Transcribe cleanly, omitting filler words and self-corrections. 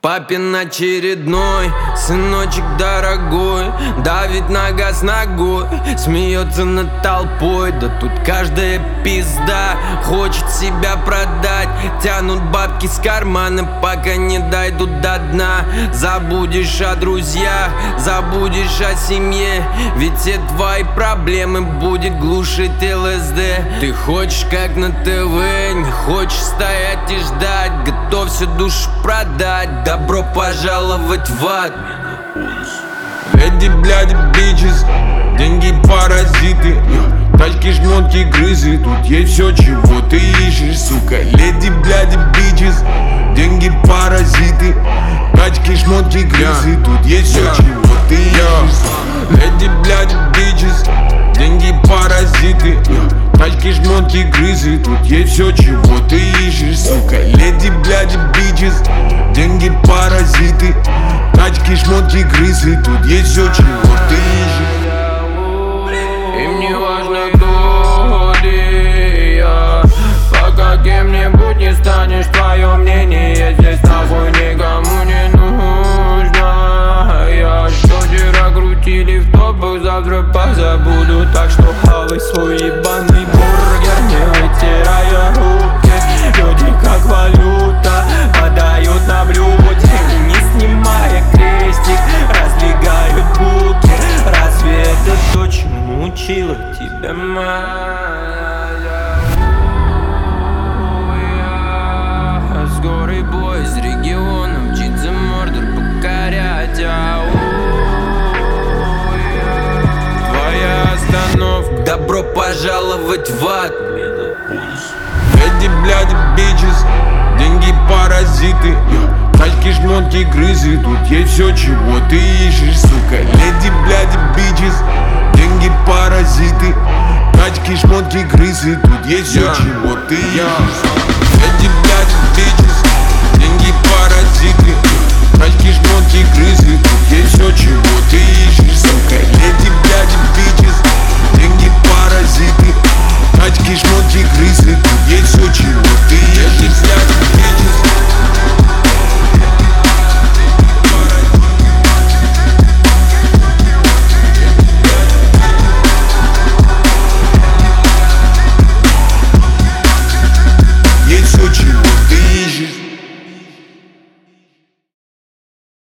Папин очередной, сыночек дорогой, давит нога с ногой, смеется над толпой. Да тут каждая пизда хочет себя продать, тянут бабки с кармана, пока не дойдут до дна. Забудешь о друзьях, забудешь о семье, ведь все твои проблемы будет глушить ЛСД. Ты хочешь как на ТВ, не хочешь стоять и ждать, готовься душу продать. Добро пожаловать в ад. Эти, блядь, бичес, деньги паразиты, тачки, шмотки, грызы, тут есть все, чего ты ищешь, сука. Леди, блядь, бичес, деньги паразиты, тачки, шмотки, грызы, тут есть все, чего ты ищешь. Леди, блядь, бичес, деньги паразиты, тачки, шмотки, грызы, тут есть все, чего ты ищешь, сука. Леди, блядь, бичес, деньги паразиты, тачки, шмотки, грызы, тут есть все, чего ты ищешь. Им не важно, кто ты, пока кем-нибудь не станешь, твое мнение здесь нахуй никому не нужно. Что вчера крутили в топах, завтра позабуду, так что хавай свой ебаный бургер, не вытирая руки. Люди как валюта подают на блюде, не снимая крестик, раздвигают булки. Разве это то, чему учила тебя мать? С горы бой, из региона мчится мордор покорять. Твоя остановка, добро пожаловать в ад. Эти, блядь, бичес, деньги паразиты, тачки, шмотки, грызы, тут есть все, чего ты ищешь, сука. Леди, блядь, бичес, деньги паразиты, тачки, шмотки, грызы, тут есть все, чего ты ищешь.